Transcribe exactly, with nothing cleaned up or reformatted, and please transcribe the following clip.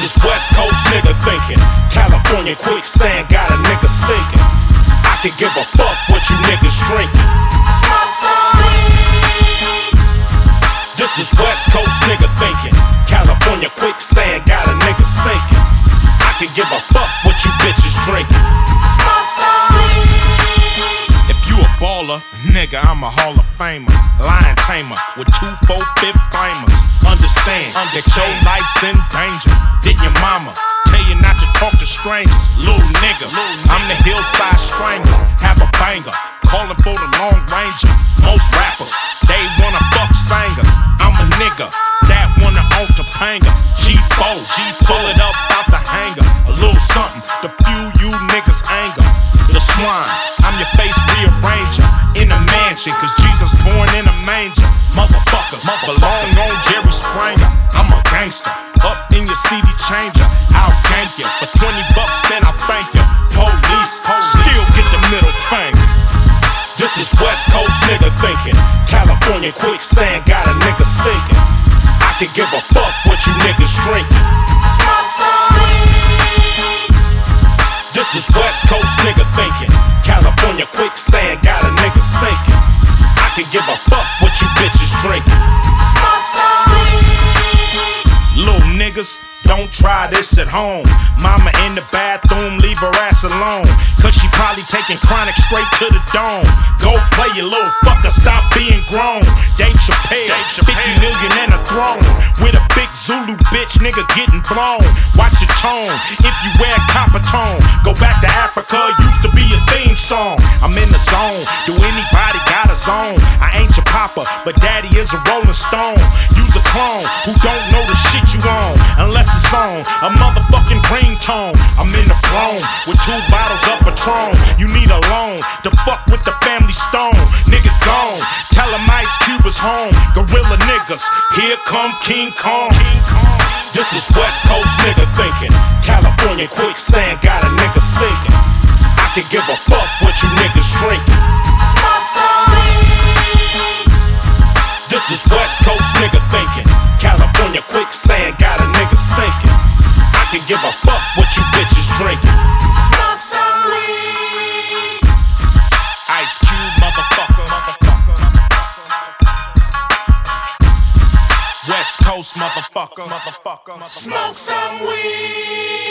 is West Coast nigga thinking. California quicksand got a nigga sinking. I can give a fuck what you niggas drinking. Smoke some weed. This is West Coast nigga thinking. California quicksand got a nigga sinking. I can give a fuck what you bitches drinking. Smoke some weed. If you a baller, nigga, I'm a Hall of Famer. Lion tamer with two, four, fifth flamers. Understand, Understand. that your life's in danger. Did your mama tell you not to talk to strangers? Little nigga, Little I'm the hillside strangler. Have a banger, calling for the Long Ranger. Most rappers, they wanna fuck singers. I'm a nigga that wanna own Topanga. G four, G pull it up out the hanger. A little something to fuel you niggas' anger. The swine, I'm your face rearranger. In a mansion, cause Jesus born in a manger. Motherfuckers, belong on Jerry Springer. I'm a gangster, up in your C D changer. I'll gank you, for twenty bucks then I'll thank you. Police, still get the middle finger. This is West Coast nigga thinking. California quicksand got a nigga sinking. I can give a fuck what you niggas drinking. Smoke some weed. This is West Coast nigga thinking. California quicksand got a nigga sinking. I can give a fuck what you bitches drinking. Smoke some weed. Little niggas, don't try this at home. Mama in the bathroom, leave her ass alone. Cause she probably taking chronic straight to the dome. Go play your little fucker, stop being grown. Dave Chappelle, fifty million and a throne. With a big Zulu bitch, nigga getting blown. Watch your tone, if you wear copper tone. Go back to Africa, used to be a theme song. I'm in the zone, do anybody got a zone? I ain't your papa, but daddy is a rolling stone. Use a clone, who don't know the shit you on. Unless it's on a motherfucking green tone. I'm in the throne with two bottles of Patron. You need a loan to fuck with the family stone. Nigga gone, tell him Ice Cube is home. Gorilla niggas, here come King Kong. This is West Coast nigga thinking. California quicksand got a nigga sinking. I can give a fuck what you niggas drinking. Smoke some weed. This is West Coast nigga thinking. California quicksand got a nigga sinking. I can give a fuck what you bitches drinking. Smoke some weed. Ice Cube, motherfucker. West Coast, motherfucker. Smoke some weed.